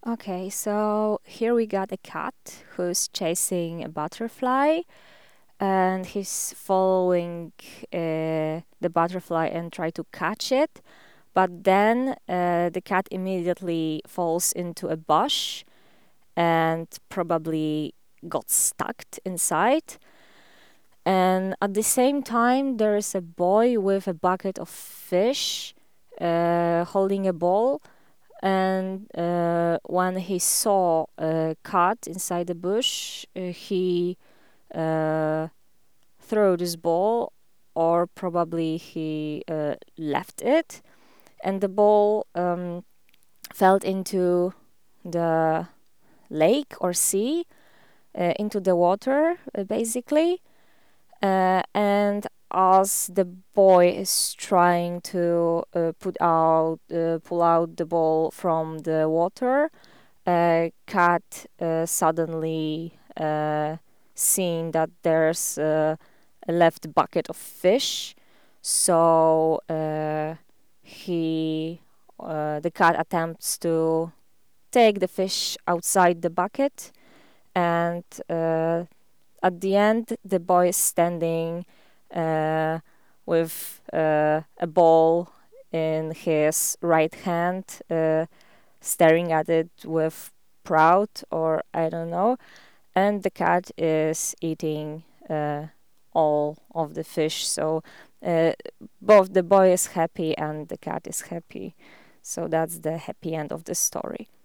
Okay, so here we got a cat who's chasing a butterfly and he's following the butterfly and try to catch it. But then the cat immediately falls into a bush and probably got stuck inside. And at the same time, there is a boy with a bucket of fish holding a ball. And when he saw a cat inside the bush, he uh, threw this ball, or probably he left it, and the ball fell into the lake or sea, into the water, basically. And as the boy is trying to pull out the ball from the water, cat suddenly seen that there's a left bucket of fish, so the cat attempts to take the fish outside the bucket, and at the end the boy is standing uh, with a ball in his right hand, staring at it with proud, or I don't know, and the cat is eating all of the fish. So uh, both the boy is happy and the cat is happy. So that's the happy end of the story.